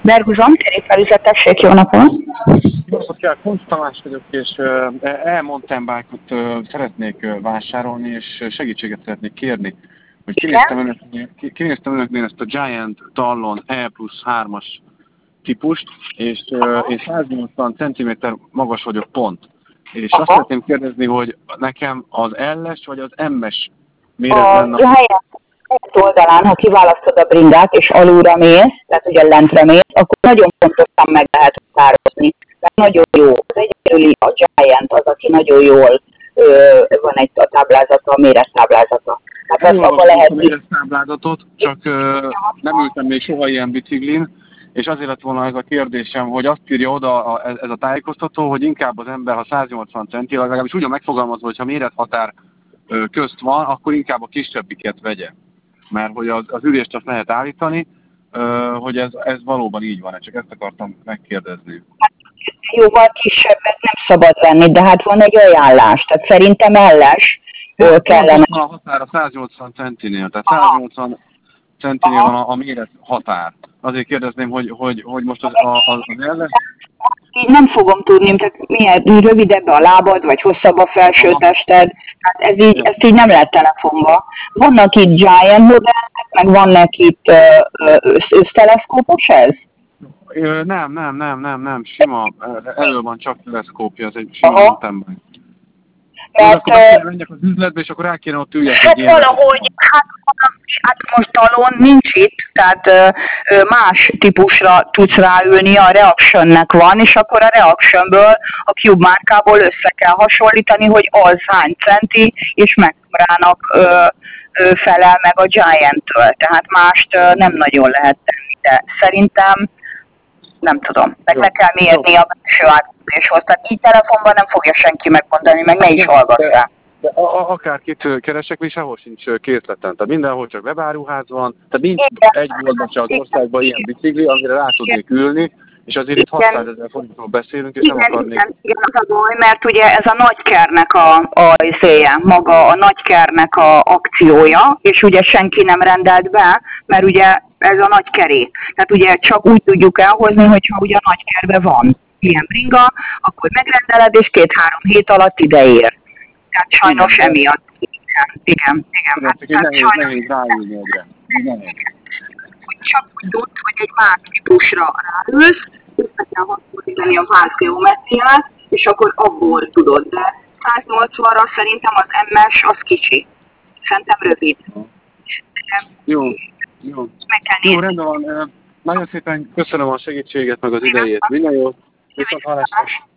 Berguzson, kerékpárüzetesség, jó napot! Jó napot kívánok, Kunc Tamás vagyok, és e-mountain bike-ot szeretnék vásárolni, és segítséget szeretnék kérni. Hogy kinéztem önöknél ezt a Giant Talon E+3-as típust, és én 180 cm magas vagyok pont. És azt szeretném kérdezni, hogy nekem az L-es vagy az M-es méretben... A Giant oldalán, ha kiválasztod a bringát, és alulra mész, tehát ugye lentre mész, akkor nagyon pontosan meg lehet határozni. Tehát nagyon jó. Az egyedüli a Giant az, aki nagyon jól van egy a táblázata, a mérettáblázata. Tehát abban lehet a mérettáblázatot, csak nem ültem még soha ilyen biciklin, és azért lett volna ez a kérdésem, hogy azt írja oda ez a tájékoztató, hogy inkább az ember, ha 180 cm, legalábbis úgy megfogalmazva, hogy ha mérethatár közt van, akkor inkább a kisebbiket vegye. Mert hogy az ülést azt lehet állítani, hogy ez valóban így van, csak ezt akartam megkérdezni. Jóval kisebbet nem szabad venni, de hát van egy ajánlás, tehát szerintem elles kellene. Van a határ a 180 centinél, tehát 180 centinél van a méret határ. Azért kérdezném, hogy most az elles... Így nem fogom tudni, tehát milyen rövidebb a lábad, vagy hosszabb a felső tested, hát ezt így nem lehet telefonba. Vannak itt Giant modellek, meg vannak itt összteleszkópos ez? Nem, sima, elő van csak teleszkópja, ez egy sima mountain bike. Akkor meg kéne menjek az üzletbe, és akkor rá kéne ott üljek egy ilyen. Valahogy, hát most talon nincs itt, tehát más típusra tudsz ráülni, a Reactionnek van, és akkor a Reactionből, a Cube márkából össze kell hasonlítani, hogy az hány centi, és mekkorának felel meg a Giant-től. Tehát mást nem nagyon lehet tenni, de szerintem nem tudom, meg kell mérni a belső átkötéshoz. Tehát így telefonban nem fogja senki megmondani, meg ne is hallgassál. De akárkit keresek, mi sehol sincs készleten. Tehát mindenhol csak webáruház van, tehát nincs egy boltban se az országban ilyen bicikli, amire rá tudnék ülni, és azért itt 600 000 forintról beszélünk, és nem akarnék... Igen, az a baj, mert ugye ez a nagykernek maga a nagykernek a akciója, és ugye senki nem rendelt be, mert ugye ez a nagykeré. Tehát ugye csak úgy tudjuk elhozni, hogyha ugye a nagykerben van ilyen bringa, akkor megrendeled, és 2-3 hét alatt ideér. Tehát sajnos emiatt. Igen. Nehéz ráülni egyre. Csak úgy tud, hogy egy más típusra ráülsz, össze kell hasonlítani a vázgeometriát, és akkor abból tudod, de 180-ra szerintem az MS az kicsi. Szerintem rövid. Jó, rendben van. Nagyon szépen köszönöm a segítséget, meg az idejét. Minden jót. Viszont hallásra.